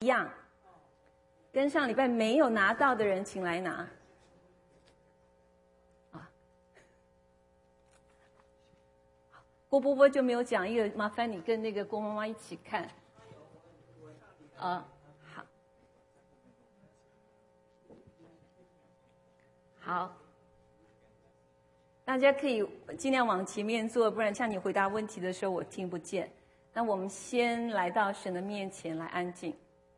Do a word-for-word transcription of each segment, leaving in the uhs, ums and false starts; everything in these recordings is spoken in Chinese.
样？跟上礼拜没有拿到的人，请来拿。啊，郭波波就没有讲一个，麻烦你跟那个郭妈妈一起看。啊，好，好，大家可以尽量往前面坐，不然像你回答问题的时候我听不见。那我们先来到神的面前来安静。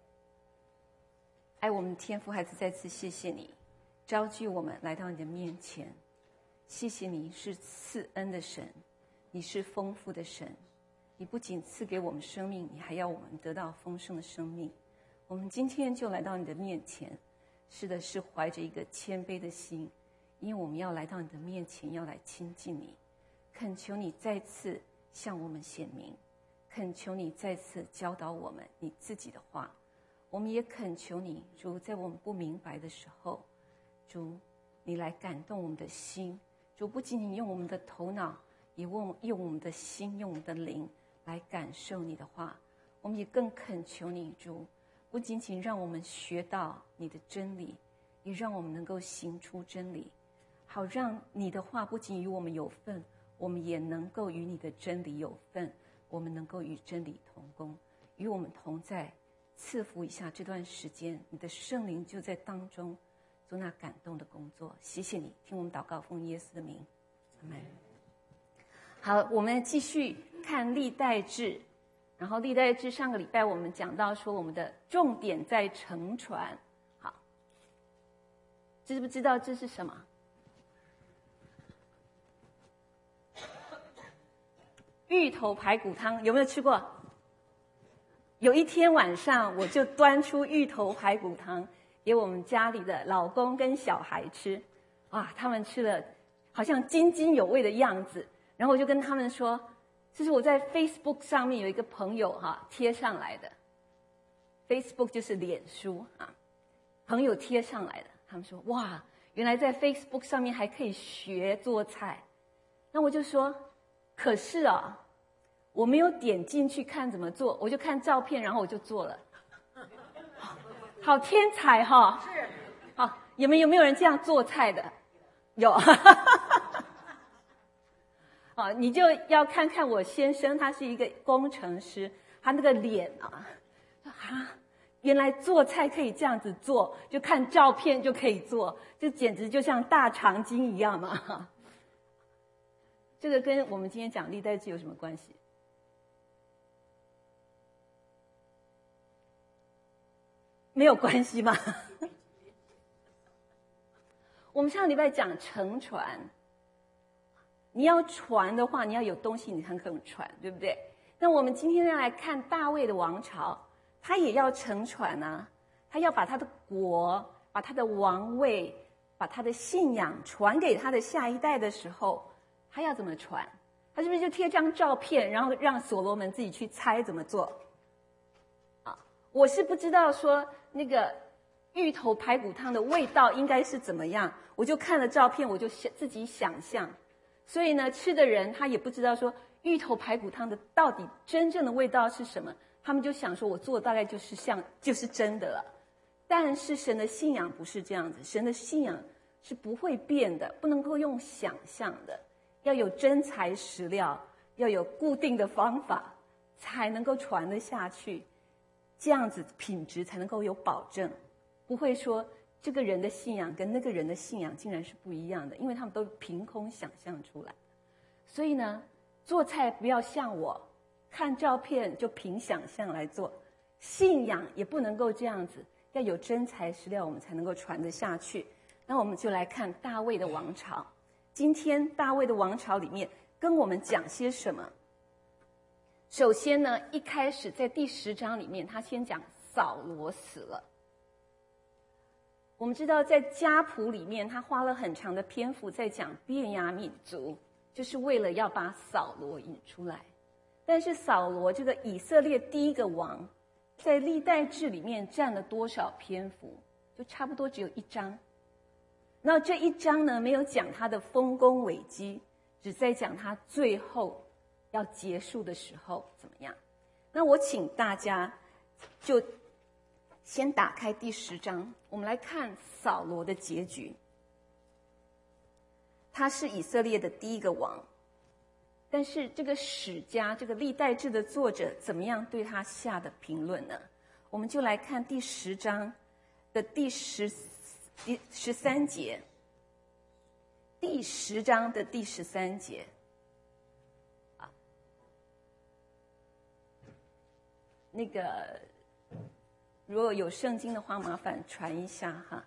爱我们的天父，孩子再次谢谢你召集我们来到你的面前，谢谢你是赐恩的神，你是丰富的神，你不仅赐给我们生命，你还要我们得到丰盛的生命。我们今天就来到你的面前，是的，是怀着一个谦卑的心，因为我们要来到你的面前，要来亲近你，恳求你再次向我们显明，恳求你再次教导我们你自己的话。我们也恳求你，主，在我们不明白的时候，主，你来感动我们的心。主，不仅仅用我们的头脑，也用用我们的心，用我们的灵来感受你的话。我们也更恳求你，主，不仅仅让我们学到你的真理，也让我们能够行出真理，好让你的话不仅与我们有份，我们也能够与你的真理有份，我们能够与真理同工，与我们同在。赐福一下这段时间，你的圣灵就在当中做那感动的工作。谢谢你，听我们祷告，奉耶稣的名，阿们。好，我们继续看历代志。然后历代志上个礼拜我们讲到说，我们的重点在乘船。好，知不知道这是什么？芋头排骨汤，有没有吃过？有一天晚上，我就端出芋头排骨汤给我们家里的老公跟小孩吃，哇，他们吃了好像津津有味的样子。然后我就跟他们说，这是我在 Facebook 上面有一个朋友哈、啊、贴上来的 ，Facebook 就是脸书啊，朋友贴上来的。他们说，哇，原来在 Facebook 上面还可以学做菜。那我就说，可是啊。我没有点进去看怎么做，我就看照片，然后我就做了。好天才哈、哦！ 是。 好，有没有有没有人这样做菜的？有。好，你就要看看我先生，他是一个工程师，他那个脸啊，啊，原来做菜可以这样子做，就看照片就可以做，就简直就像大长今一样嘛。这个跟我们今天讲历代志有什么关系？没有关系吗？我们上个礼拜讲乘船，你要船的话，你要有东西你才能船，对不对？那我们今天要来看大卫的王朝，他也要乘船啊，他要把他的国、把他的王位、把他的信仰传给他的下一代的时候，他要怎么传？他是不是就贴张照片，然后让所罗门自己去猜怎么做？啊，我是不知道说那个芋头排骨汤的味道应该是怎么样，我就看了照片，我就想自己想象。所以呢，吃的人他也不知道说芋头排骨汤的到底真正的味道是什么，他们就想说我做的大概就是像就是真的了。但是神的信仰不是这样子，神的信仰是不会变的，不能够用想象的，要有真材实料，要有固定的方法，才能够传得下去，这样子品质才能够有保证，不会说这个人的信仰跟那个人的信仰竟然是不一样的，因为他们都凭空想象出来。所以呢，做菜不要像我看照片就凭想象来做，信仰也不能够这样子，要有真材实料，我们才能够传得下去。那我们就来看大卫的王朝。今天大卫的王朝里面跟我们讲些什么？首先呢，一开始在第十章里面，他先讲扫罗死了。我们知道在家谱里面，他花了很长的篇幅在讲便雅悯族，就是为了要把扫罗引出来。但是扫罗这个以色列第一个王，在历代志里面占了多少篇幅？就差不多只有一章。那这一章呢，没有讲他的丰功伟绩，只在讲他最后要结束的时候怎么样。那我请大家就先打开第十章，我们来看扫罗的结局。他是以色列的第一个王，但是这个史家，这个历代志的作者怎么样对他下的评论呢？我们就来看第十章的第十第十三节，第十章的第十三节。啊，那个如果有圣经的话，麻烦传一下哈。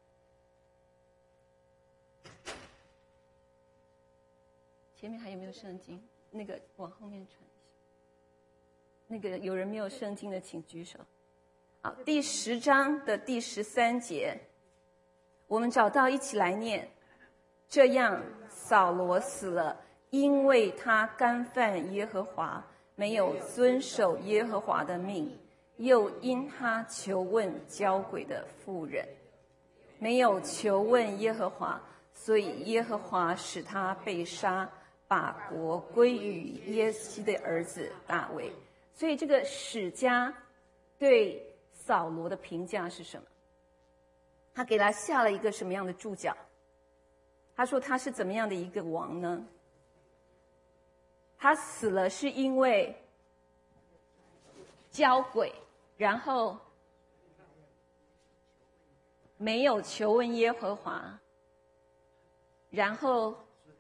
前面还有没有圣经？那个往后面传一下。那个有人没有圣经的，请举手。好，第十章的第十三节，我们找到，一起来念。这样，扫罗死了，因为他干犯耶和华，没有遵守耶和华的命，又因他求问交鬼的妇人，没有求问耶和华，所以耶和华使他被杀，把国归于耶西的儿子大卫。所以这个史家对扫罗的评价是什么？他给他下了一个什么样的注脚？他说他是怎么样的一个王呢？他死了是因为交鬼，然后没有求问耶和华，然后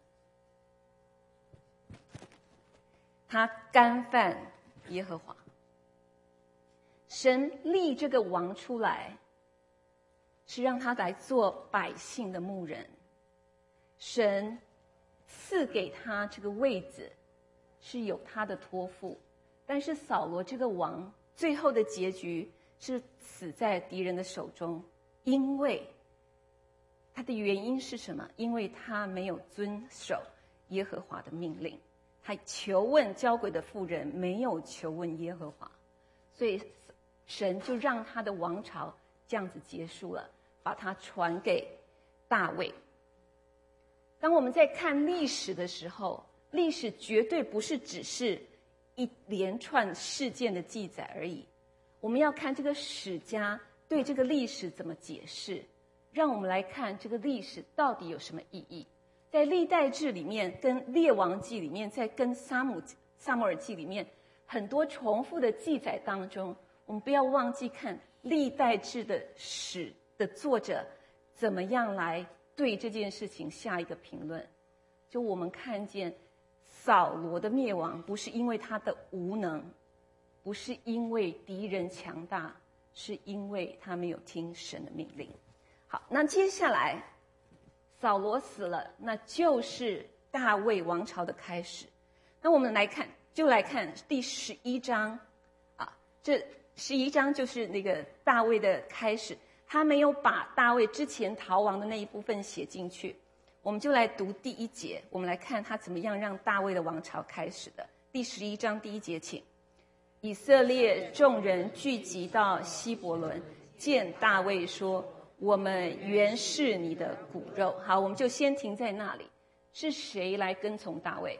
他干犯耶和华。神立这个王出来，是让他来做百姓的牧人。神赐给他这个位子，是有他的托付。但是扫罗这个王，最后的结局是死在敌人的手中，因为他的原因是什么？因为他没有遵守耶和华的命令，他求问交鬼的妇人，没有求问耶和华，所以神就让他的王朝这样子结束了，把他传给大卫。当我们在看历史的时候，历史绝对不是只是一连串事件的记载而已，我们要看这个史家对这个历史怎么解释，让我们来看这个历史到底有什么意义。在历代志里面，跟列王记里面，在跟撒母撒母耳记里面，很多重复的记载当中，我们不要忘记看历代志的史的作者怎么样来对这件事情下一个评论。就我们看见扫罗的灭亡，不是因为他的无能，不是因为敌人强大，是因为他没有听神的命令。好，那接下来扫罗死了，那就是大卫王朝的开始。那我们来看，就来看第十一章啊，这十一章就是那个大卫的开始。他没有把大卫之前逃亡的那一部分写进去，我们就来读第一节，我们来看他怎么样让大卫的王朝开始的。第十一章第一节，请。以色列众人聚集到希伯伦，见大卫说：我们原是你的骨肉。好，我们就先停在那里。是谁来跟从大卫？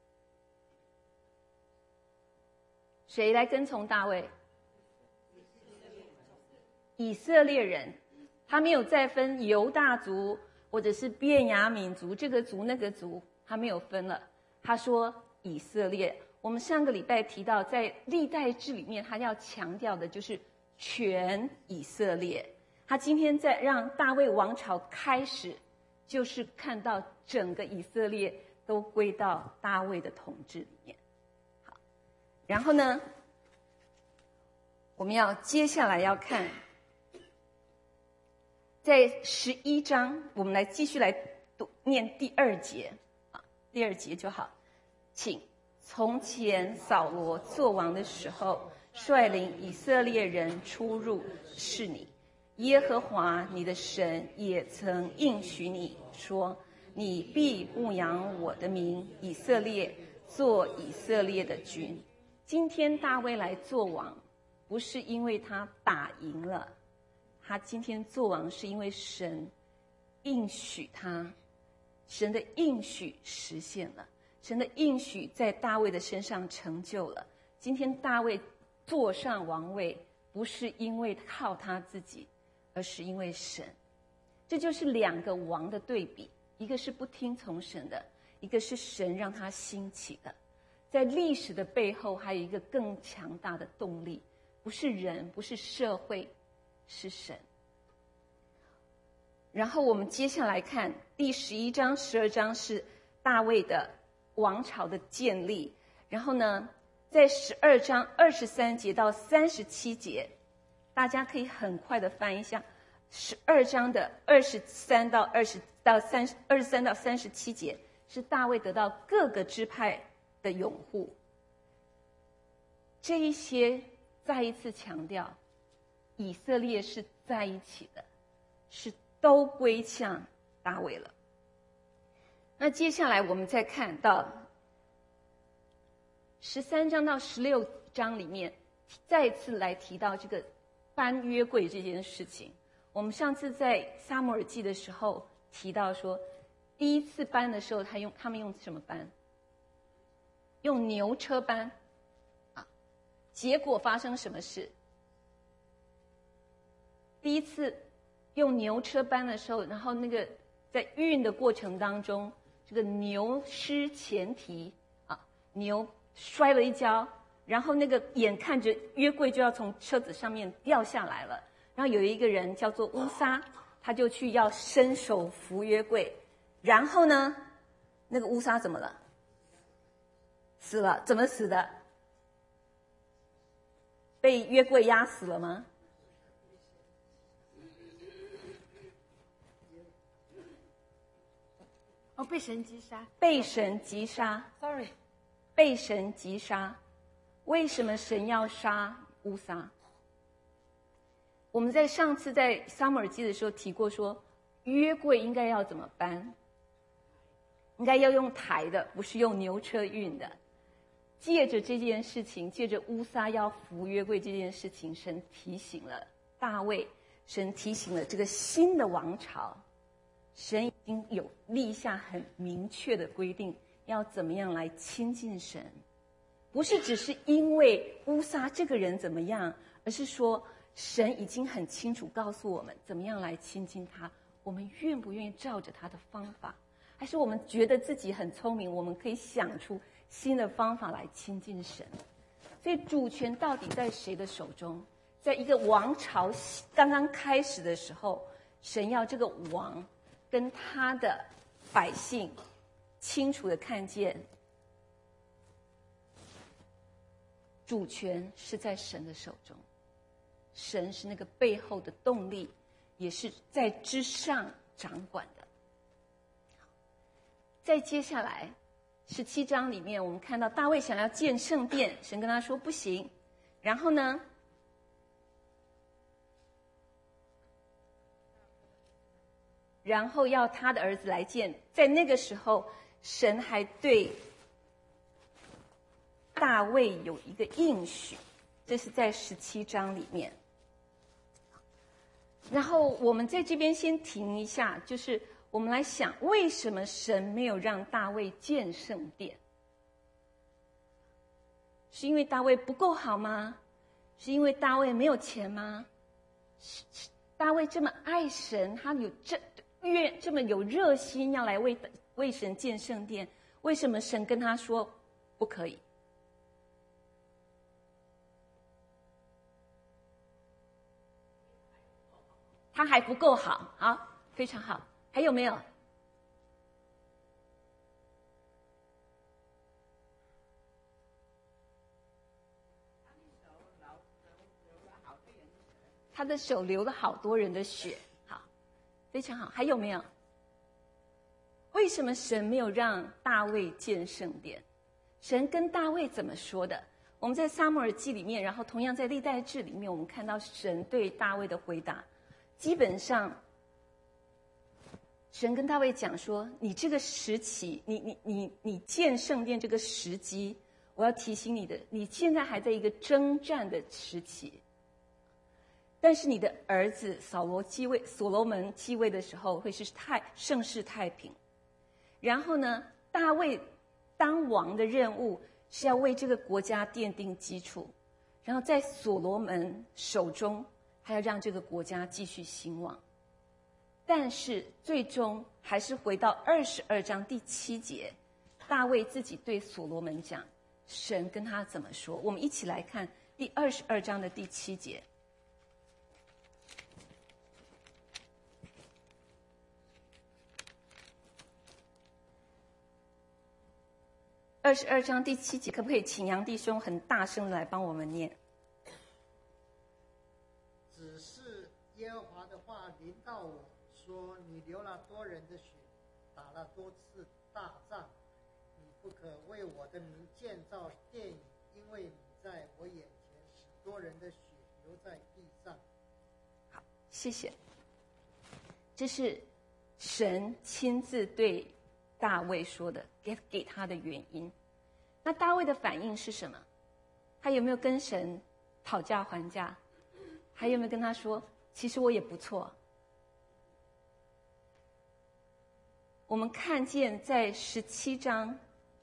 谁来跟从大卫？以色列人。他没有再分犹大族或者是便雅悯族，这个族那个族，他没有分了。他说以色列。我们上个礼拜提到，在历代志里面，他要强调的就是全以色列。他今天在让大卫王朝开始，就是看到整个以色列都归到大卫的统治里面。好，然后呢，我们要接下来要看，在十一章，我们来继续来读念第二节啊，第二节就好，请。从前扫罗作王的时候，率领以色列人出入是你。耶和华你的神也曾应许你说，你必牧养我的民以色列，做以色列的君。今天大卫来作王，不是因为他打赢了，他今天作王是因为神应许他，神的应许实现了，神的应许在大卫的身上成就了。今天大卫坐上王位， 不是因为靠他自己，而是因为神。这就是两个王的对比，一个是不听从神的，一个是神让他兴起的。在历史的背后还有一个更强大的动力，不是人，不是社会，是神。然后我们接下来看第十一章、十二章是大卫的王朝的建立。然后呢，在十二章二十三节到三十七节，大家可以很快的翻一下。十二章的二十三到二十到三二十三到三十七节，是大卫得到各个支派的拥护。这一些再一次强调，以色列是在一起的，是都归向大卫了。那接下来我们再看到十三章到十六章里面，再次来提到这个搬约柜这件事情。我们上次在撒母耳记的时候提到说，第一次搬的时候，他用他们用什么搬？用牛车搬。啊，结果发生什么事？第一次用牛车搬的时候，然后那个在运的过程当中，这个牛失前蹄啊，牛摔了一跤，然后那个眼看着约柜就要从车子上面掉下来了，然后有一个人叫做乌撒，他就去要伸手扶约柜，然后呢，那个乌撒怎么了？死了。怎么死的？被约柜压死了吗？ 哦，被神击杀。 被神击杀。 Sorry， 被神击杀。为什么神要杀乌撒？我们在上次在撒母耳记的时候提过说，约柜应该要怎么搬？应该要用抬的，不是用牛车运的。借着这件事情，借着乌撒要扶约柜这件事情，神提醒了大卫，神提醒了这个新的王朝，神已经有立下很明确的规定，要怎么样来亲近神。不是只是因为乌撒这个人怎么样，而是说神已经很清楚告诉我们怎么样来亲近他，我们愿不愿意照着他的方法，还是我们觉得自己很聪明，我们可以想出新的方法来亲近神。所以主权到底在谁的手中？在一个王朝刚刚开始的时候，神要这个王跟他的百姓清楚的看见主权是在神的手中，神是那个背后的动力，也是在之上掌管的。再接下来十七章里面，我们看到大卫想要建圣殿，神跟他说不行。然后呢，然后要他的儿子来建。在那个时候，神还对大卫有一个应许，这是在十七章里面。然后我们在这边先停一下，就是我们来想，为什么神没有让大卫建圣殿？是因为大卫不够好吗？是因为大卫没有钱吗？是大卫这么爱神，他有这愿这么有热心要来为为神建圣殿，为什么神跟他说不可以？他还不够好，好，非常好。还有没有？他的手流了好多人的血，好，非常好。还有没有？为什么神没有让大卫建圣殿？神跟大卫怎么说的？我们在撒母耳记里面，然后同样在历代志里面，我们看到神对大卫的回答。基本上，神跟大卫讲说：“你这个时期，你你你你建圣殿这个时机，我要提醒你的，你现在还在一个征战的时期。但是你的儿子扫罗继位，所罗门继位的时候会是太盛世太平。然后呢，大卫当王的任务是要为这个国家奠定基础， 然后在所罗门手中，他要让这个国家继续兴旺。但是最终还是回到二十二章第七节，大卫自己对所罗门讲，神跟他怎么说？我们一起来看第二十二章的第七节。二十二章第七节，可不可以请杨弟兄很大声的来帮我们念？ 只是耶和华的话临到我说：“你流了多人的血，打了多次大仗，你不可为我的名建造殿宇，因为你在我眼前使多人的血流在地上。” 好，谢谢。这是神亲自对大卫说的，给给他的原因。那大卫的反应是什么？他有没有跟神讨价还价？还有没有跟他说，其实我也不错？我们看见在十七章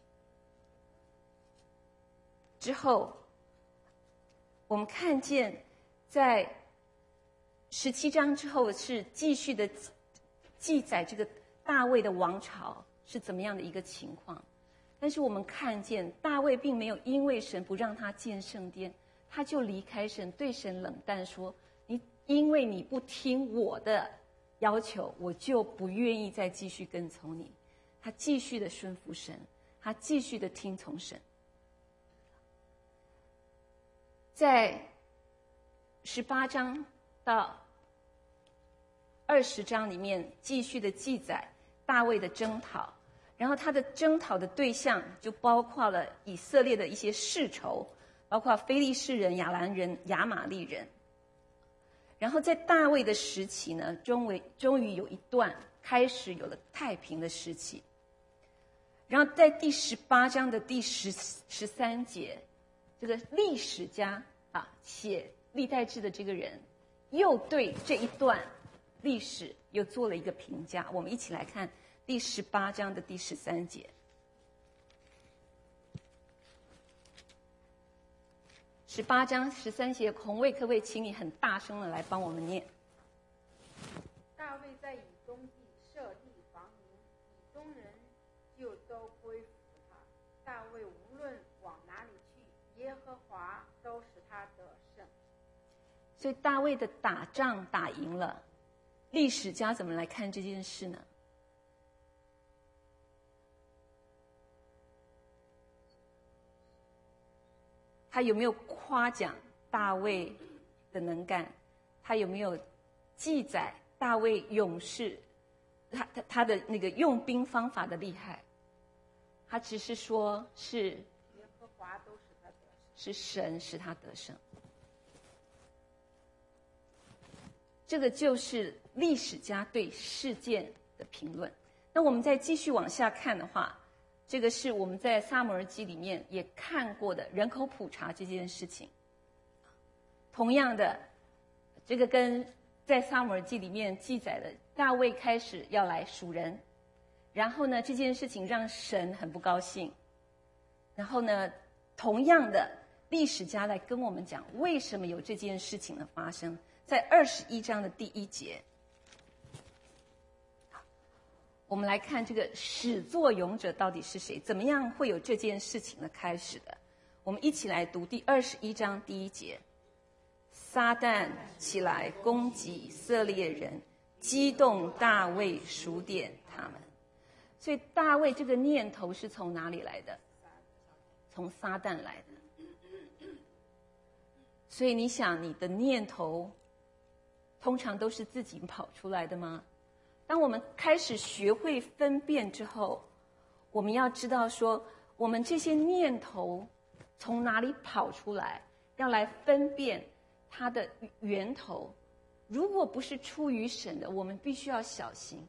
之后，我们看见在十七章之后是继续的记载这个大卫的王朝是怎么样的一个情况。但是我们看见大卫并没有因为神不让他建圣殿，他就离开神，对神冷淡说，你因为你不听我的要求，我就不愿意再继续跟从你。他继续的顺服神，他继续的听从神。在十八章到二十章里面继续的记载大卫的征讨，然后他的征讨的对象就包括了以色列的一些世仇，包括非利士人、亚兰人、亚玛利人。然后在大卫的时期呢，终于终于有一段开始有了太平的时期。然后在第十八章的第十十三节，这个历史家啊写历代志的这个人，又对这一段历史又做了一个评价。我们一起来看第十八章的第十三节。十八章十三节，孔卫可不可以请你很大声的来帮我们念？ 大卫在以东地设立防营，以东人就都归服他。大卫无论往哪里去，耶和华都使他得胜。 所以大卫的打仗打赢了，历史家怎么来看这件事呢？他有没有夸奖大卫的能干？他有没有记载大卫勇士他他他的那个用兵方法的厉害？他只是说是耶和华都使他得胜， 是神使他得胜。这个就是历史家对事件的评论。那我们再继续往下看的话，这个是我们在撒母耳记里面也看过的人口普查这件事情。同样的，这个跟在撒母耳记里面记载的大卫开始要来数人，然后呢这件事情让神很不高兴，然后呢同样的历史家来跟我们讲为什么有这件事情的发生。在二十一章的第一节，我们来看这个始作俑者到底是谁？怎么样会有这件事情的开始的？我们一起来读第二十一章第一节。撒旦起来攻击以色列人，激动大卫数点他们。所以大卫这个念头是从哪里来的？从撒旦来的。所以你想，你的念头通常都是自己跑出来的吗？当我们开始学会分辨之后，我们要知道说，我们这些念头从哪里跑出来，要来分辨它的源头。如果不是出于神的，我们必须要小心；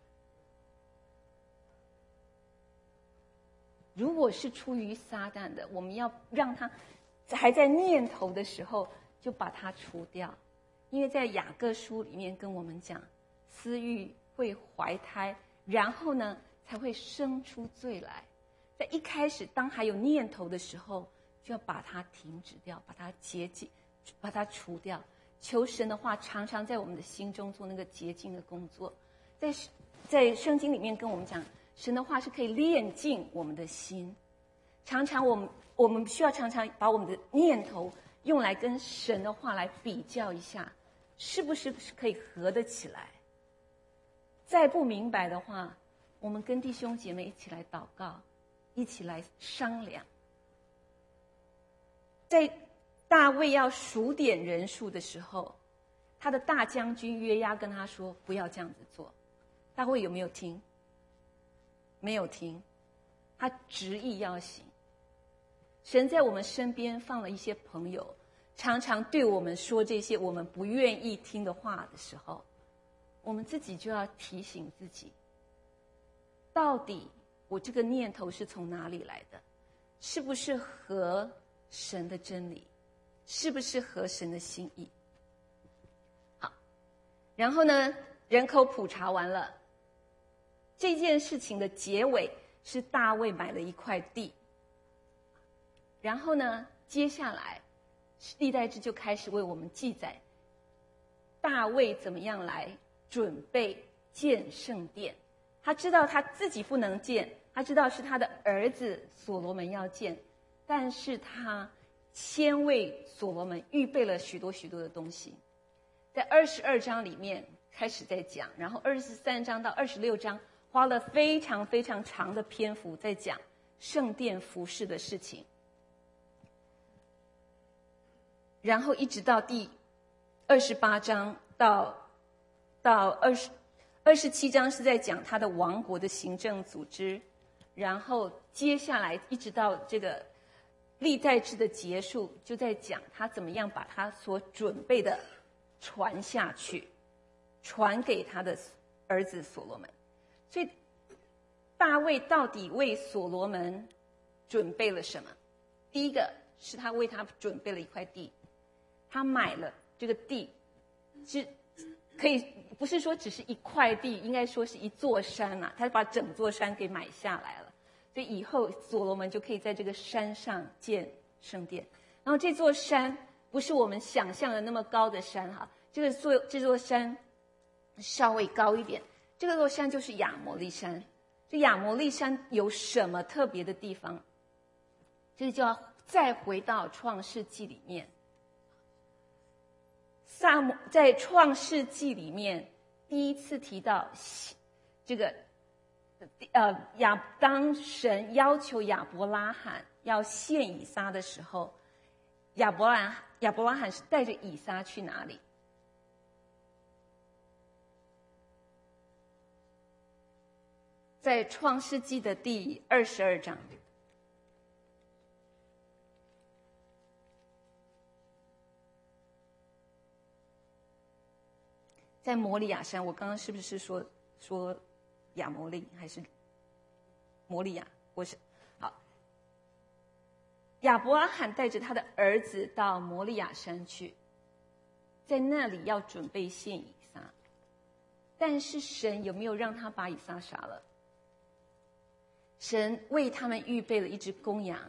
如果是出于撒旦的，我们要让它还在念头的时候就把它除掉。因为在雅各书里面跟我们讲，私欲会怀胎，然后呢才会生出罪来。在一开始当还有念头的时候， 就要把它停止掉，把它洁净，把它除掉。求神的话常常在我们的心中做那个洁净的工作。在在圣经里面跟我们讲，神的话是可以炼净我们的心。常常我们我们需要常常把我们的念头用来跟神的话来比较一下，是不是可以合得起来。再不明白的话，我们跟弟兄姐妹一起来祷告，一起来商量。在大卫要数点人数的时候，他的大将军约押跟他说不要这样子做。大卫有没有听？没有听，他执意要行。神在我们身边放了一些朋友，常常对我们说这些我们不愿意听的话的时候，我们自己就要提醒自己，到底我这个念头是从哪里来的？是不是合神的真理？是不是合神的心意？好，然后呢，人口普查完了，这件事情的结尾是大卫买了一块地。然后呢，接下来历代志就开始为我们记载大卫怎么样来准备建圣殿。他知道他自己不能建，他知道是他的儿子所罗门要建，但是他先为所罗门预备了许多许多的东西。在二十二章里面开始在讲，然后二十三章到二十六章花了非常非常长的篇幅在讲圣殿服事的事情。然后一直到第二十八章到到二十二十七章是在讲他的王国的行政组织，然后接下来一直到这个历代志的结束，就在讲他怎么样把他所准备的传下去，传给他的儿子所罗门。所以大卫到底为所罗门准备了什么？第一个是他为他准备了一块地，他买了这个地，是可以不是说只是一块地，应该说是一座山啊，他把整座山给买下来了。所以以后所罗门就可以在这个山上建圣殿。然后这座山不是我们想象的那么高的山哈，这个座这座山稍微高一点。这个座山就是亚摩利山。这亚摩利山有什么特别的地方？这就要再回到创世纪里面。萨姆在创世纪里面第一次提到这个呃亚当神要求亚伯拉罕要献以撒的时候，亚伯拉亚伯拉罕是带着以撒去哪里？在创世纪的第二十二章。在摩利亚山，我刚刚是不是说说亚摩利还是摩利亚？我是好。亚伯拉罕带着他的儿子到摩利亚山去，在那里要准备献以撒，但是神有没有让他把以撒杀了？神为他们预备了一只公羊。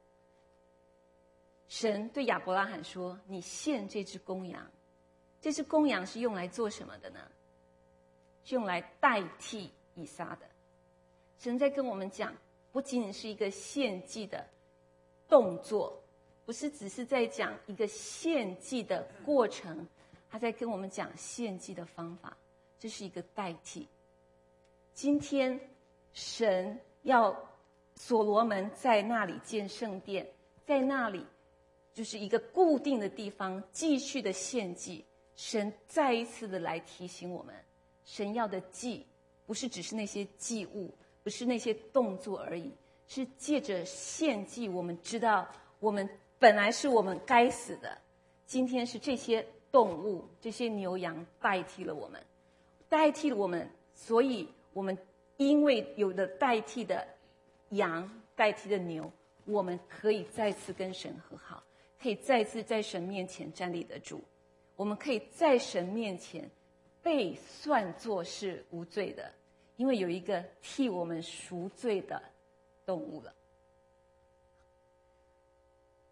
神对亚伯拉罕说：“你献这只公羊。”这只公羊是用来做什么的呢？是用来代替以撒的。神在跟我们讲，不仅仅是一个献祭的动作，不是只是在讲一个献祭的过程，他在跟我们讲献祭的方法，这是一个代替。今天神要所罗门在那里建圣殿，在那里就是一个固定的地方继续的献祭。神再一次的来提醒我们，神要的祭不是只是那些祭物，不是那些动作而已，是借着献祭，我们知道我们本来是我们该死的，今天是这些动物，这些牛羊代替了我们，代替了我们，所以我们因为有了代替的羊，代替的牛，我们可以再次跟神和好，可以再次在神面前站立得住。我们可以在神面前被算作是无罪的，因为有一个替我们赎罪的动物了。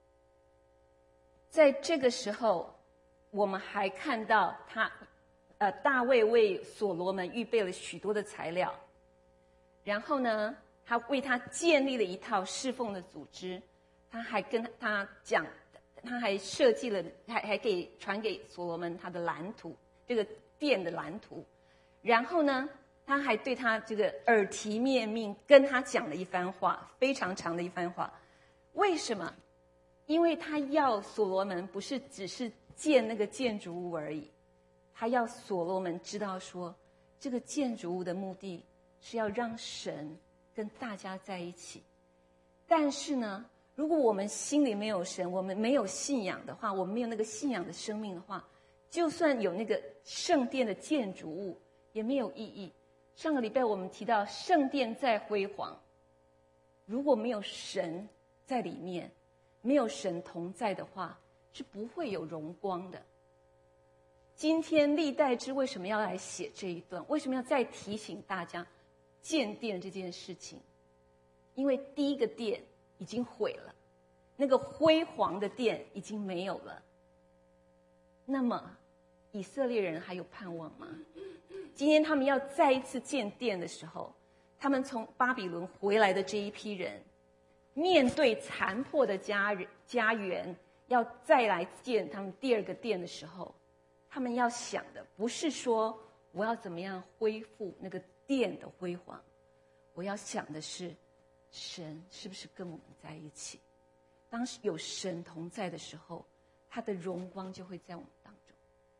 在这个时候，我们还看到他，呃，大卫为所罗门预备了许多的材料，然后呢，他为他建立了一套侍奉的组织，他还跟他讲，他还设计了，还还给传给所罗门他的蓝图，这个殿的蓝图，然后呢，他还对他这个耳提面命，跟他讲了一番话，非常长的一番话。为什么？因为他要所罗门不是只是建那个建筑物而已，他要所罗门知道说，这个建筑物的目的是要让神跟大家在一起。但是呢，如果我们心里没有神，我们没有信仰的话，我们没有那个信仰的生命的话，就算有那个圣殿的建筑物也没有意义。上个礼拜我们提到圣殿再辉煌，如果没有神在里面，没有神同在的话，是不会有荣光的。今天历代志为什么要来写这一段？为什么要再提醒大家建殿这件事情？因为第一个殿已经毁了，那个辉煌的殿已经没有了。那么以色列人还有盼望吗？今天他们要再一次建殿的时候，他们从巴比伦回来的这一批人，面对残破的家人家园，要再来建他们第二个殿的时候，他们要想的不是说我要怎么样恢复那个殿的辉煌，我要想的是神是不是跟我们在一起。当有神同在的时候，他的荣光就会在我们当中。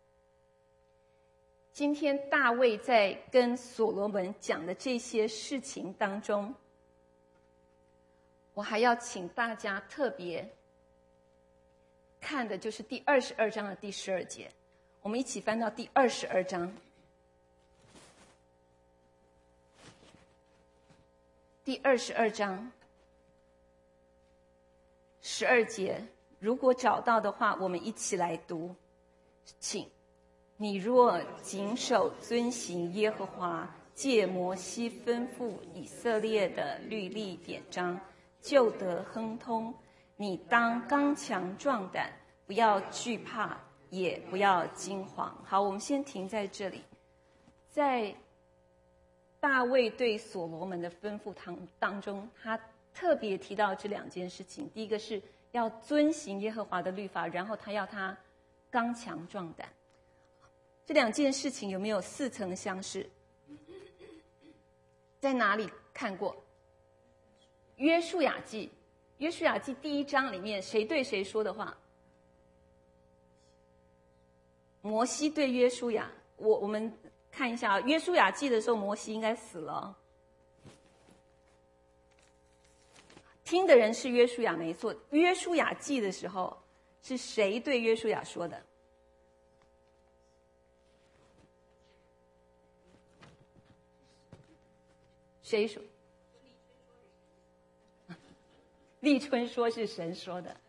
今天大卫在跟所罗门讲的这些事情当中，我还要请大家特别看的就是第二十二章的第十二节，我们一起翻到第二十二章。第二十二章十二节，如果找到的话，我们一起来读。请，你若谨守遵行耶和华借摩西吩咐以色列的律例典章，就得亨通。你当刚强壮胆，不要惧怕，也不要惊惶。好，我们先停在这里。在大卫对所罗门的吩咐当中，他特别提到这两件事情。第一个是要遵行耶和华的律法，然后他要他刚强壮胆。这两件事情有没有似曾相识？在哪里看过？约书亚记，约书亚记第一章里面，谁对谁说的话？摩西对约书亚。我我们看一下啊，约书亚记的时候，摩西应该死了哦。听的人是约书亚没错。约书亚记的时候，是谁对约书亚说的？谁说？立春说是神说的。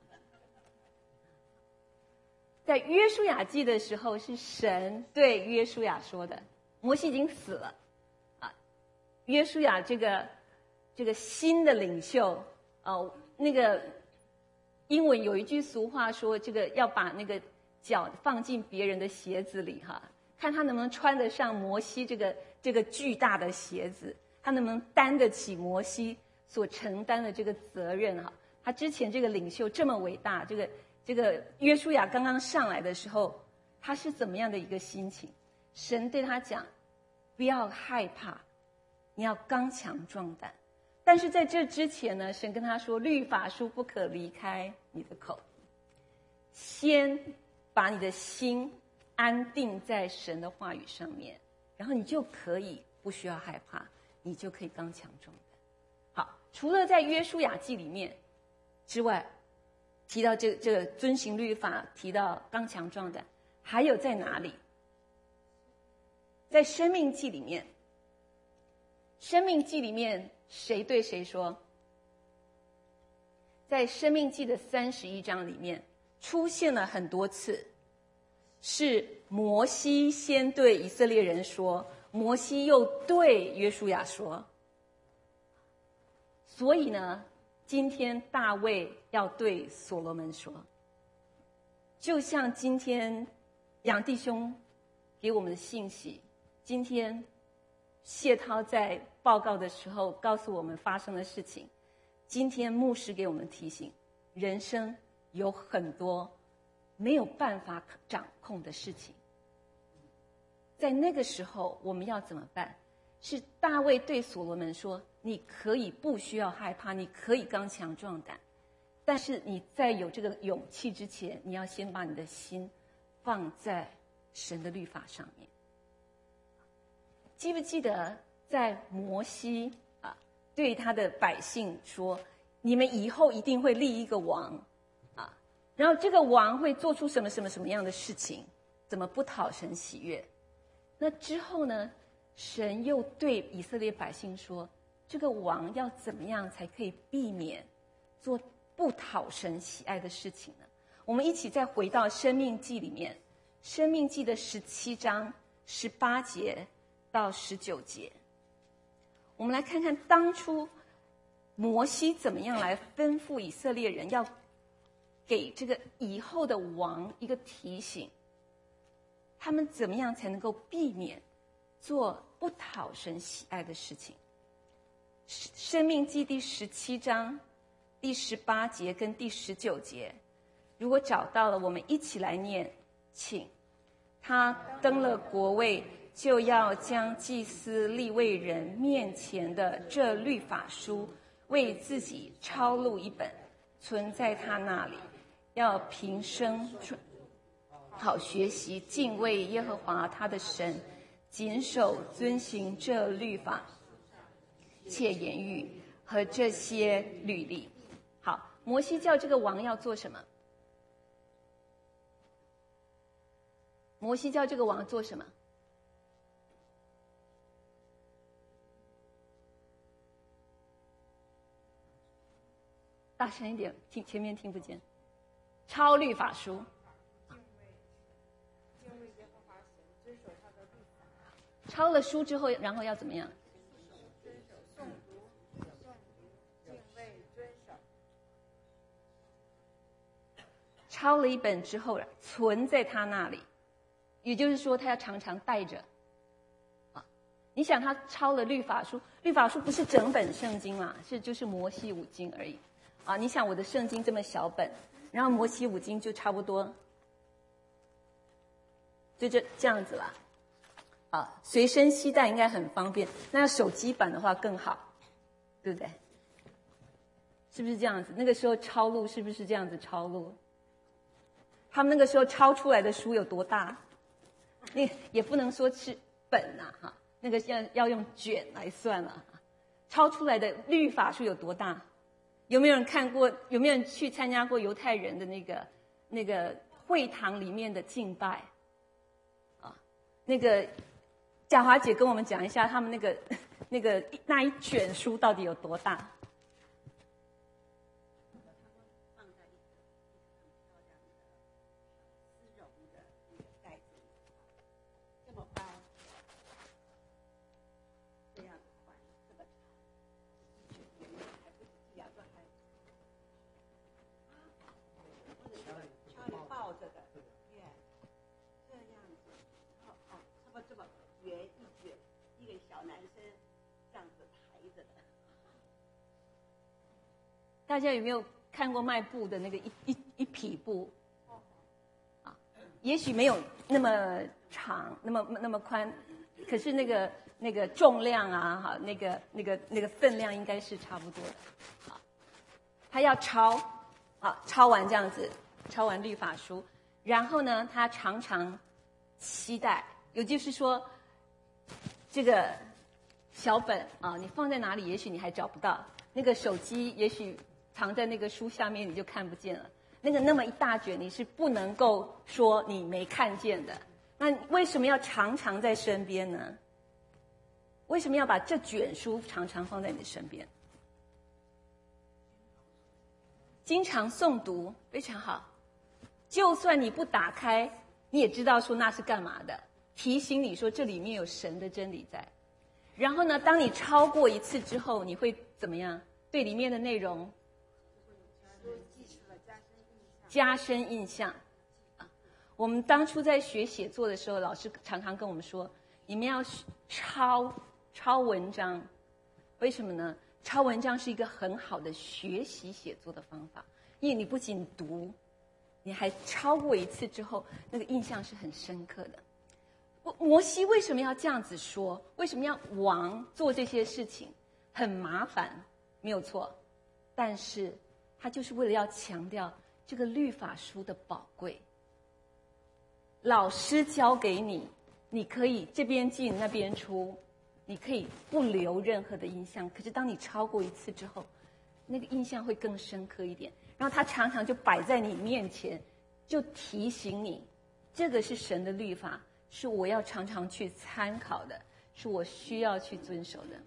在约书亚记的时候，是神对约书亚说的。摩西已经死了，啊，约书亚这个这个新的领袖，哦，那个英文有一句俗话说，这个要把那个脚放进别人的鞋子里哈，看他能不能穿得上摩西这个这个巨大的鞋子，他能不能担得起摩西所承担的这个责任哈。他之前这个领袖这么伟大，这个这个约书亚刚刚上来的时候，他是怎么样的一个心情？神对他讲，不要害怕，你要刚强壮胆。但是在这之前呢，神跟他说，律法书不可离开你的口，先把你的心安定在神的话语上面，然后你就可以不需要害怕，你就可以刚强壮胆。好，除了在约书亚记里面之外，提到这个这个遵行律法，提到刚强壮胆，还有在哪里？在生命记里面。生命记里面谁对谁说？在生命记的三十一章里面出现了很多次，是摩西先对以色列人说，摩西又对约书亚说。所以呢，今天大卫要对所罗门说， 就像今天杨弟兄给我们的信息，今天谢涛在报告的时候告诉我们发生的事情，今天牧师给我们提醒，人生有很多没有办法掌控的事情。在那个时候我们要怎么办？是大卫对所罗门说，你可以不需要害怕，你可以刚强壮胆，但是你在有这个勇气之前，你要先把你的心放在神的律法上面。记不记得在摩西啊对他的百姓说，你们以后一定会立一个王啊，然后这个王会做出什么什么什么样的事情，怎么不讨神喜悦？那之后呢，神又对以色列百姓说，这个王要怎么样才可以避免做不讨神喜爱的事情呢？我们一起再回到申命记里面，申命记的十七章十八节到十九节，我们来看看当初摩西怎么样来吩咐以色列人，要给这个以后的王一个提醒，他们怎么样才能够避免做不讨神喜爱的事情。申命记第十七章第十八节跟第十九节，如果找到了，我们一起来念，请。他登了国位，就要将祭司利未人面前的这律法书为自己抄录一本，存在他那里，要平生好学习敬畏耶和华他的神，谨守遵行这律法且言语和这些律例。好，摩西叫这个王要做什么？摩西叫这个王做什么？大声一点，听前面听不见。抄律法书。抄了书之后，然后要怎么样？ 诵读、诵读、敬畏、遵守。 抄了一本之后，存在他那里，也就是说，他要常常带着。啊，你想他抄了律法书，律法书不是整本圣经嘛，是就是摩西五经而已。啊，你想我的圣经这么小本，然后摩西五经就差不多，就这这样子啦。啊，随身携带应该很方便，那要手机版的话更好，对不对？是不是这样子？那个时候抄录是不是这样子抄录？他们那个时候抄出来的书有多大？你也不能说是本呐、啊，哈，那个要要用卷来算了。抄出来的律法书有多大？有没有人看过？有没有人去参加过犹太人的那个那个会堂里面的敬拜？啊，那个。贾华姐跟我们讲一下，他们那个那个那一卷书到底有多大？ 放在一个非常漂亮的丝绒的那个袋子里，这么高，这样子宽，这么长，一卷还不止这样，还或者敲你抱着的，对，这样子，然后哦，差不多这么。圆一卷，一个小男生这样子抬着的。 大家有没有看过卖布的那个一一一匹布？啊，也许没有那么长，那么那么宽，可是那个那个重量啊，哈，那个那个那个分量应该是差不多的。好，他要抄，啊，抄完这样子，抄完律法书，然后呢，他常常期待，也就是说。这个小本啊，你放在哪里？也许你还找不到。那个手机也许藏在那个书下面，你就看不见了。那个那么一大卷，你是不能够说你没看见的。那为什么要常常在身边呢？为什么要把这卷书常常放在你的身边？经常诵读，非常好。就算你不打开，你也知道说那是干嘛的。提醒你说这里面有神的真理在，然后呢，当你超过一次之后，你会怎么样？对里面的内容加深印象。 我们当初在学写作的时候，老师常常跟我们说，你们要抄抄文章，为什么呢？抄文章是一个很好的学习写作的方法，因为你不仅读，你还抄过一次之后，那个印象是很深刻的。摩西为什么要这样子说？为什么要王做这些事情？很麻烦，没有错，但是他就是为了要强调这个律法书的宝贵。老师教给你，你可以这边进那边出，你可以不留任何的印象，可是当你超过一次之后，那个印象会更深刻一点。然后他常常就摆在你面前，就提醒你，这个是神的律法，是我要常常去参考的，是我需要去遵守的。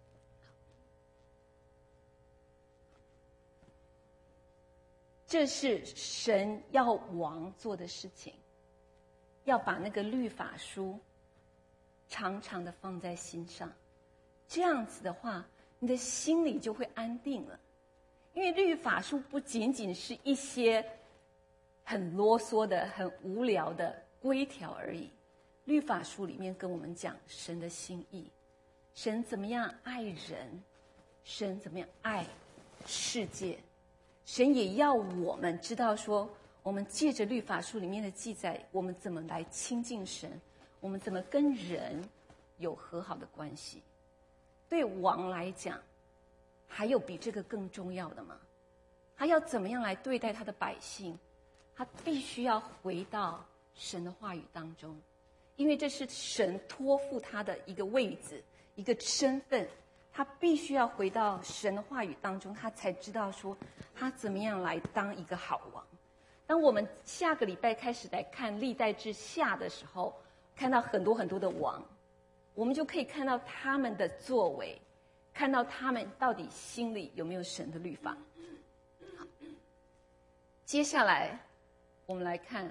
这是神要王做的事情，要把那个律法书常常的放在心上，这样子的话，你的心里就会安定了。因为律法书不仅仅是一些很啰嗦的、很无聊的规条而已，律法书里面跟我们讲神的心意，神怎么样爱人，神怎么样爱世界，神也要我们知道说，我们借着律法书里面的记载，我们怎么来亲近神，我们怎么跟人有和好的关系。对王来讲，还有比这个更重要的吗？他要怎么样来对待他的百姓？他必须要回到神的话语当中，因为这是神托付他的一个位置，一个身份，他必须要回到神的话语当中，他才知道说他怎么样来当一个好王。当我们下个礼拜开始来看历代志下的时候，看到很多很多的王，我们就可以看到他们的作为，看到他们到底心里有没有神的律法。好，接下来我们来看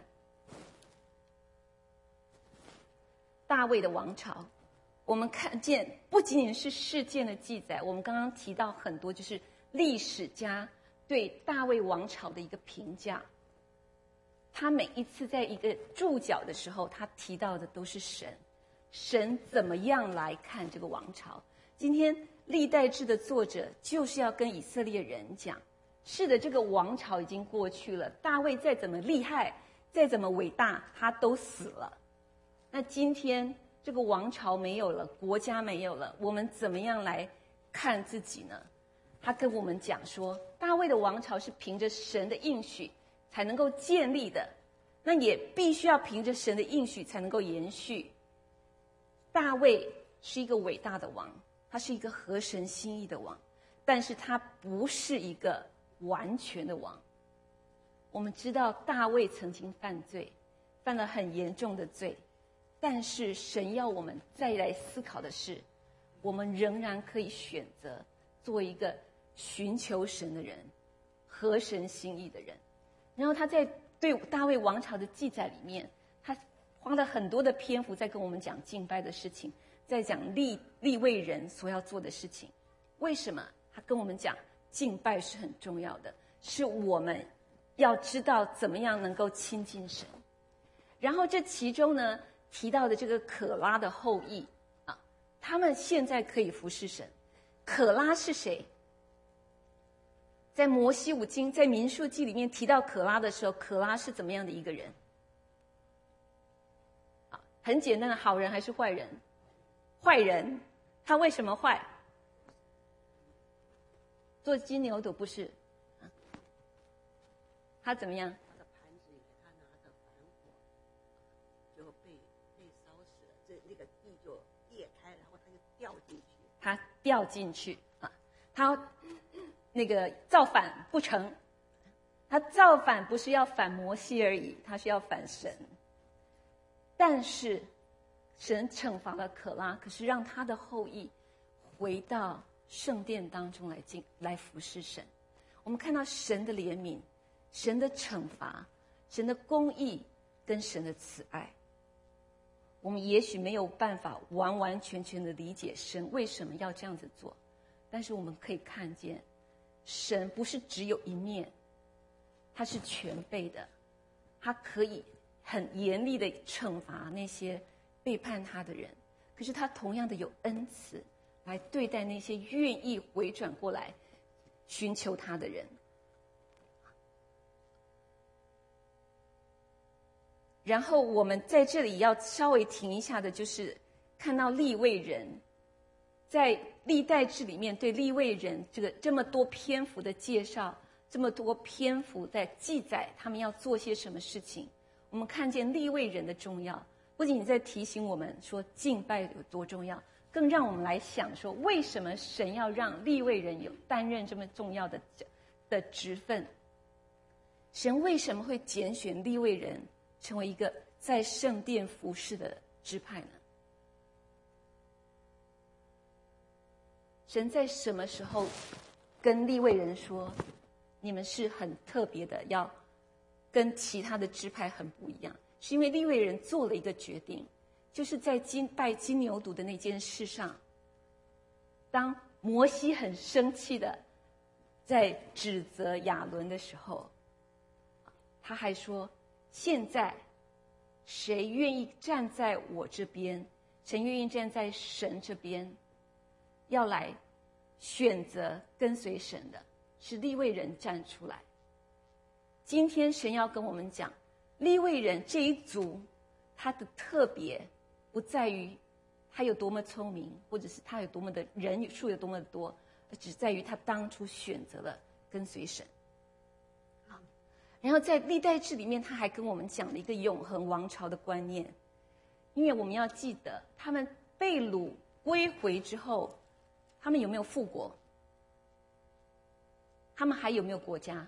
大卫的王朝。我们看见不仅仅是事件的记载，我们刚刚提到很多就是历史家对大卫王朝的一个评价。他每一次在一个注脚的时候，他提到的都是神，神怎么样来看这个王朝。今天历代志的作者就是要跟以色列人讲，是的，这个王朝已经过去了，大卫再怎么厉害，再怎么伟大，他都死了。那今天这个王朝没有了，国家没有了，我们怎么样来看自己呢？他跟我们讲说，大卫的王朝是凭着神的应许才能够建立的，那也必须要凭着神的应许才能够延续。大卫是一个伟大的王，他是一个合神心意的王，但是他不是一个完全的王。我们知道大卫曾经犯罪，犯了很严重的罪，但是神要我们再来思考的是，我们仍然可以选择做一个寻求神的人，合神心意的人。然后他在对大卫王朝的记载里面，他花了很多的篇幅在跟我们讲敬拜的事情，在讲立立位人所要做的事情。为什么？他跟我们讲敬拜是很重要的，是我们要知道怎么样能够亲近神。然后这其中呢提到的这个可拉的后裔啊，他们现在可以服侍神。可拉是谁？在摩西五经，在民数记里面提到可拉的时候，可拉是怎么样的一个人？啊，很简单的，好人还是坏人？坏人。他为什么坏？做金牛犊不是？啊，他怎么样？ 他的盘子里面，他拿着反火，就被被烧死了。这那个地就裂开，然后他就掉进去。 他掉进去啊，他那个造反不成，他造反不是要反摩西而已，他是要反神。但是神惩罚了可拉，可是让他的后裔回到圣殿当中来进来服侍神。我们看到神的怜悯，神的惩罚，神的公义跟神的慈爱。我们也许没有办法完完全全的理解神为什么要这样子做，但是我们可以看见神不是只有一面，他是全备的，他可以很严厉的惩罚那些背叛他的人，可是他同样的有恩慈来对待那些愿意回转过来寻求他的人。然后我们在这里要稍微停一下的，就是看到利未人在历代志里面对利未人这个这么多篇幅的介绍，这么多篇幅在记载他们要做些什么事情，我们看见利未人的重要，不仅在提醒我们说敬拜有多重要，更让我们来想说，为什么神要让利未人有担任这么重要的的职分？神为什么会拣选利未人成为一个在圣殿服侍的支派呢？神在什么时候跟利未人说，你们是很特别的，要跟其他的支派很不一样？是因为利未人做了一个决定，就是在金拜金牛犊的那件事上，当摩西很生气的在指责亚伦的时候，他还说，现在谁愿意站在我这边，谁愿意站在神这边，要来选择跟随神的，是利未人站出来。今天神要跟我们讲，利未人这一族，他的特别不在于他有多么聪明，或者是他有多么的人数有多么的多，只在于他当初选择了跟随神。然后在历代志里面，他还跟我们讲了一个永恒王朝的观念，因为我们要记得，他们被掳归回之后，他们有没有复国？他们还有没有国家？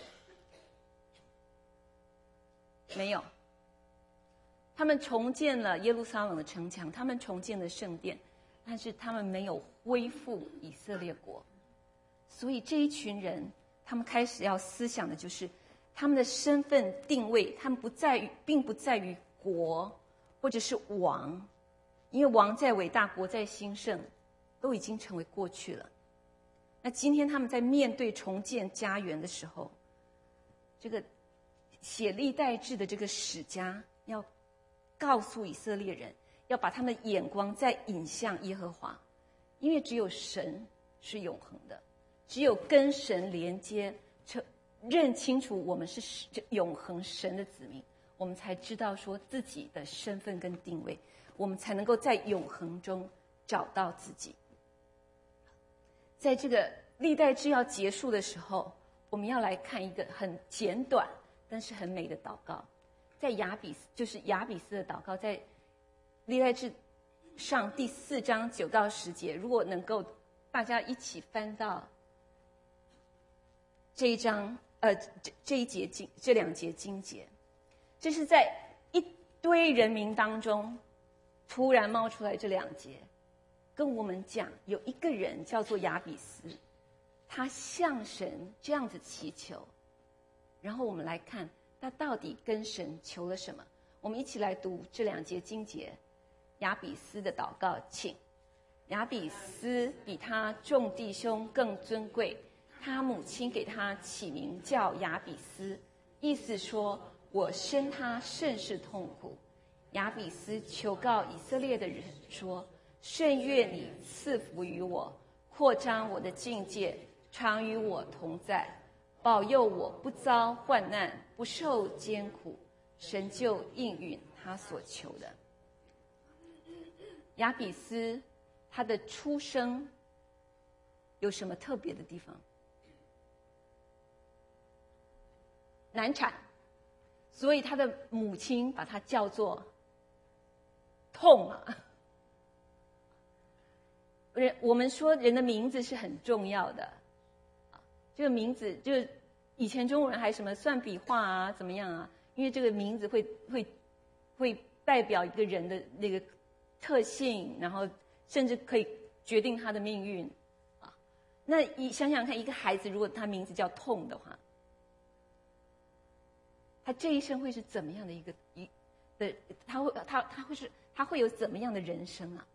没有。他们重建了耶路撒冷的城墙，他们重建了圣殿，但是他们没有恢复以色列国。所以这一群人，他们开始要思想的就是他们的身份定位，他们不在于，并不在于国或者是王，因为王在伟大，国在兴盛，都已经成为过去了。那今天他们在面对重建家园的时候，这个写历代志的这个史家要告诉以色列人，要把他们的眼光再引向耶和华，因为只有神是永恒的，只有跟神连接，认清楚我们是永恒神的子民，我们才知道说自己的身份跟定位，我们才能够在永恒中找到自己。在这个历代志要结束的时候，我们要来看一个很简短但是很美的祷告，在雅比斯，就是雅比斯的祷告，在历代志上第四章九到十节，如果能够大家一起翻到这一章，呃，这这一节经，这两节经节，这是在一堆人民当中突然冒出来这两节，跟我们讲有一个人叫做雅比斯，他向神这样子祈求，然后我们来看他到底跟神求了什么。我们一起来读这两节经节，雅比斯的祷告，请。雅比斯比他众弟兄更尊贵，他母亲给他起名叫雅比斯，意思说我生他甚是痛苦。雅比斯求告以色列的人说，甚愿你赐福于我，扩张我的境界，常与我同在，保佑我不遭患难，不受艰苦。神就应允他所求的。雅比斯他的出生有什么特别的地方？难产，所以他的母亲把他叫做痛啊。人我们说人的名字是很重要的，这个名字就是以前中国人还什么算笔画啊，怎么样啊？因为这个名字会会会代表一个人的那个特性，然后甚至可以决定他的命运啊。那你想想看，一个孩子如果他名字叫痛的话，他这一生会是怎么样的一个一的？他会他他会是他会有怎么样的人生啊？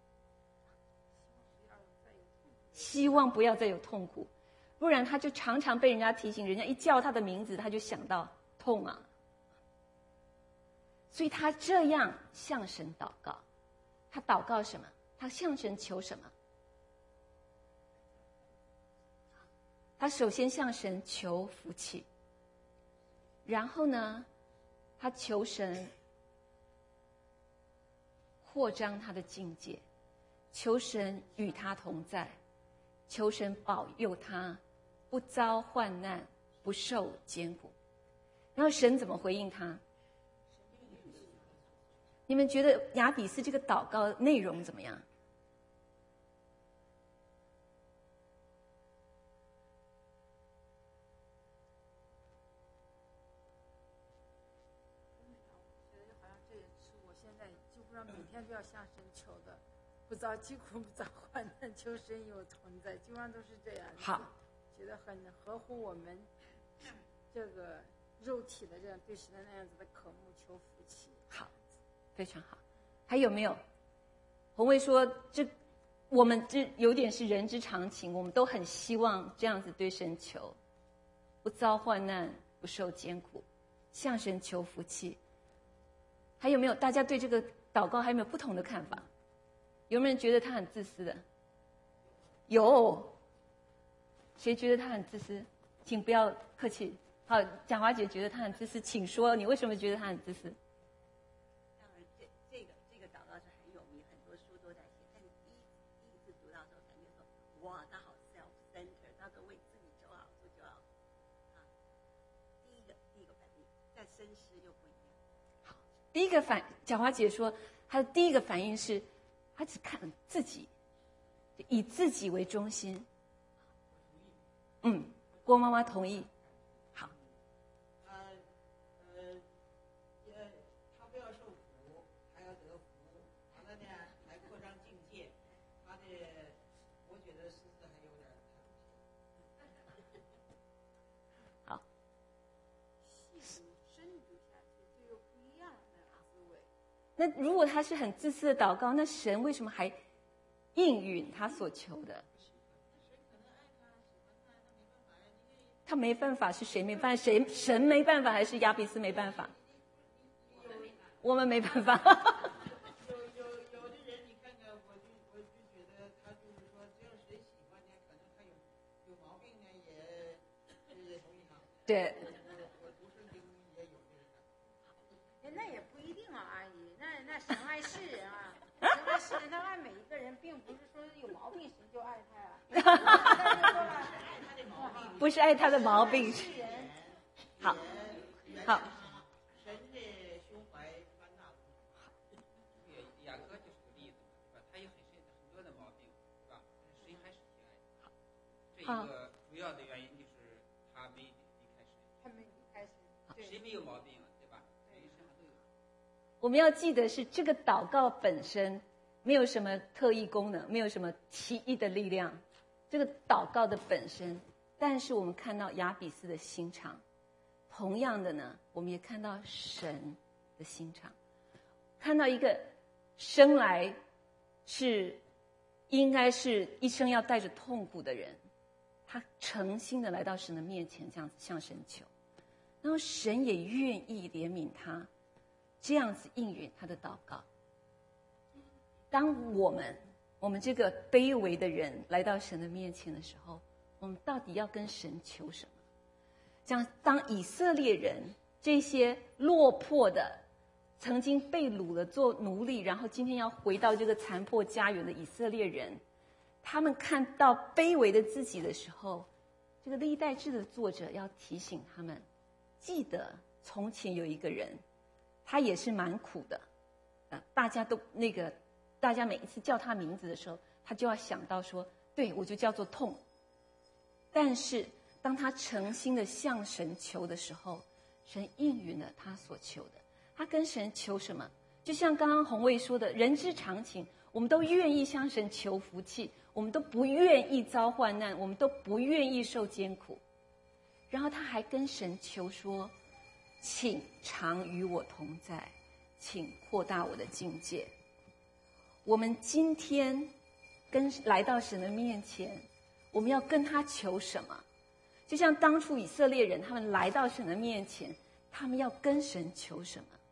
希望不要再有痛苦，不然他就常常被人家提醒，人家一叫他的名字，他就想到痛啊。 所以他这样向神祷告。他祷告什么？他向神求什么？他首先向神求福气，然后呢，他求神扩张他的境界，求神与他同在，求神保佑他不遭患难，不受艰苦。然后神怎么回应他？你们觉得亚比斯这个祷告内容怎么样？ 觉得好像这也是我现在几乎上每天都要向神求的，不遭疾苦，不遭患难，求神与我同在，基本上都是这样。 好， 觉得很合乎我们这个肉体的这样对神的那样子的渴慕，求福气。 好，非常好。还有没有？洪卫说，这我们这有点是人之常情，我们都很希望这样子对神求，不遭患难，不受艰苦，向神求福气。还有没有？大家对这个祷告还有没有不同的看法？有没有人觉得他很自私的？有。谁觉得他很自私？请不要客气。好，蒋华姐觉得他很自私，请说，你为什么觉得他很自私？ 当然，这这个这个祷告是很有名，很多书都在写。但你第一第一次读到的时候，感觉说，哇，他好 self-centered， 他都为自己求好处就好。啊，第一个第一个反应，但深思又不一样。 好，第一个反，蒋华姐说，她的第一个反应是，她只看自己，以自己为中心。嗯，郭妈妈同意。好。 呃呃呃，他不要受苦，还要得福，完了呢还扩张境界，他的我觉得思思还有点看不清。 好。 细读深读下去，就又不一样了那个滋味。 那如果他是很自私的祷告，那神为什么还应允他所求的？他没办法，是谁没办法？谁神没办法，还是亚比斯没办法？我们没办法。 有有有的人，你看看，我就我就觉得他就是说，只要谁喜欢呢，可能他有有毛病呢，也也同意他。 对。 我我读圣经也有这个。 哎，那也不一定啊，阿姨，那那神爱世人啊，神爱世人，他爱每一个人，并不是说有毛病神就爱他呀、啊。 不是爱他的毛病。好，好。 神的胸怀宽大无比。 雅各就是个例子，对吧？他有很深很多的毛病，对吧？神还是挺爱他。这一个主要的原因就是他没离开神。 他没离开神。 谁没有毛病啊？对吧？谁身上都有。 我们要记得是这个祷告本身没有什么特异功能，没有什么奇异的力量。这个祷告的本身，但是我们看到亚比斯的心肠，同样的呢，我们也看到神的心肠，看到一个生来是应该是一生要带着痛苦的人，他诚心的来到神的面前，这样子向神求，然后神也愿意怜悯他，这样子应允他的祷告。当我们我们这个卑微的人来到神的面前的时候，我们到底要跟神求什么？像当以色列人这些落魄的、曾经被掳了做奴隶，然后今天要回到这个残破家园的以色列人，他们看到卑微的自己的时候，这个历代志的作者要提醒他们，记得从前有一个人，他也是蛮苦的，呃，大家都那个。大家每一次叫他名字的时候，他就要想到说，对，我就叫做痛。但是当他诚心的向神求的时候，神应允了他所求的。他跟神求什么？就像刚刚洪卫说的，人之常情，我们都愿意向神求福气，我们都不愿意遭患难，我们都不愿意受艰苦。然后他还跟神求说，请常与我同在，请扩大我的境界。我们今天跟来到神的面前，我们要跟他求什么？就像当初以色列人他们来到神的面前，他们要跟神求什么？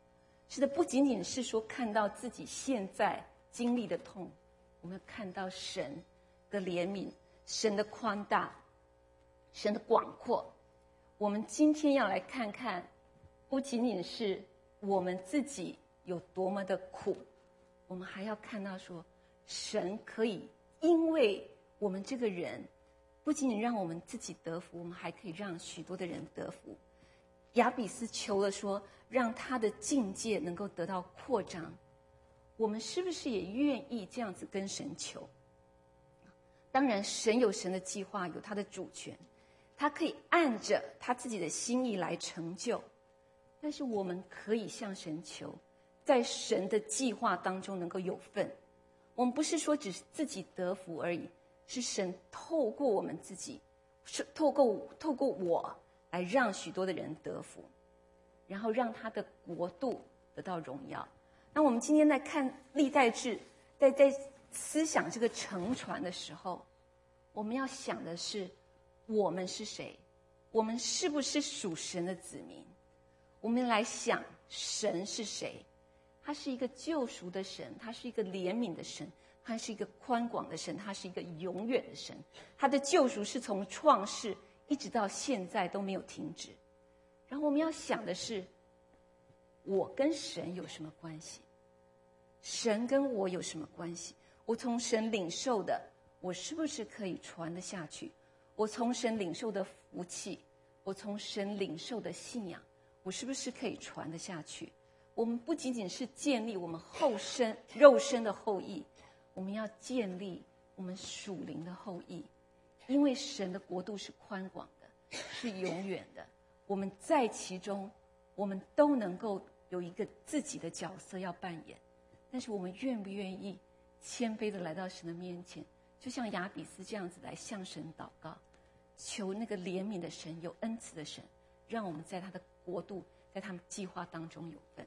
是的，不仅仅是说看到自己现在经历的痛，我们看到神的怜悯，神的宽大，神的广阔。我们今天要来看看，不仅仅是我们自己有多么的苦，我们还要看到说，神可以因为我们这个人，不仅仅让我们自己得福，我们还可以让许多的人得福。亚比斯求了说，让他的境界能够得到扩张。我们是不是也愿意这样子跟神求？当然，神有神的计划，有他的主权，他可以按着他自己的心意来成就。但是我们可以向神求，在神的计划当中能够有份。我们不是说只是自己得福而已，是神透过我们自己，是透过透过我来让许多的人得福，然后让他的国度得到荣耀。那我们今天在看历代志，在在思想这个乘船的时候，我们要想的是，我们是谁？我们是不是属神的子民？我们来想神是谁？他是一个救赎的神，他是一个怜悯的神，他是一个宽广的神，他是一个永远的神。他的救赎是从创世一直到现在都没有停止。然后我们要想的是，我跟神有什么关系？神跟我有什么关系？我从神领受的，我是不是可以传得下去？我从神领受的福气，我从神领受的信仰，我是不是可以传得下去？我们不仅仅是建立我们后身肉身的后裔，我们要建立我们属灵的后裔，因为神的国度是宽广的，是永远的。我们在其中，我们都能够有一个自己的角色要扮演，但是我们愿不愿意谦卑的来到神的面前，就像亚比斯这样子来向神祷告，求那个怜悯的神，有恩慈的神，让我们在他的国度，在他们计划当中有份。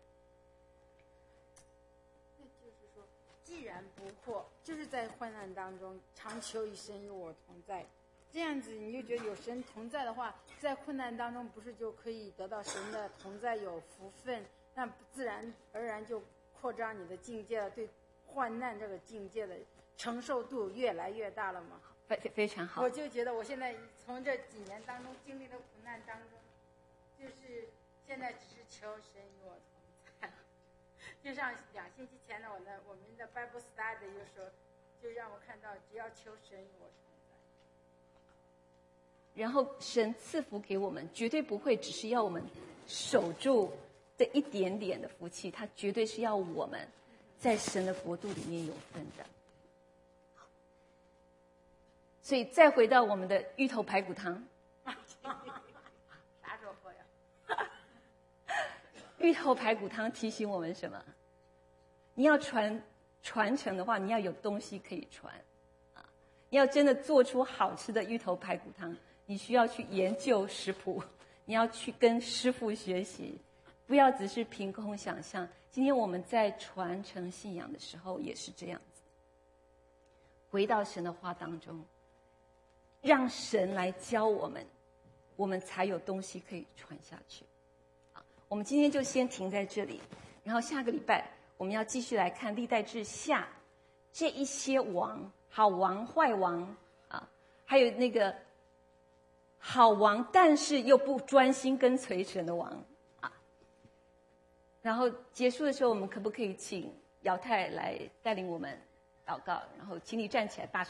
那就是说，既然不惑，就是在患难当中常求与神与我同在，这样子你就觉得有神同在的话，在困难当中不是就可以得到神的同在，有福分，那自然而然就扩张你的境界了，对患难这个境界的承受度越来越大了嘛。 非非常好。 我就觉得我现在从这几年当中经历的苦难当中，就是现在只是求神与我同在。就像两星期前的我呢，我们的 Bible Study 就说，就让我看到只要求神与我同在。 然后神赐福给我们，绝对不会只是要我们守住这一点点的福气，他绝对是要我们在神的国度里面有份的。所以再回到我们的芋头排骨汤， 啥时候喝呀？ 芋头排骨汤提醒我们什么？你要传传承的话，你要有东西可以传啊！你要真的做出好吃的芋头排骨汤，你需要去研究食谱，你要去跟师父学习，不要只是凭空想象。今天我们在传承信仰的时候也是这样子，回到神的话当中，让神来教我们，我们才有东西可以传下去。好，我们今天就先停在这里，然后下个礼拜我们要继续来看历代志下这一些王，好王坏王啊，还有那个好王但是又不专心跟随神的王啊。然后结束的时候，我们可不可以请姚太来带领我们祷告，然后请你站起来大声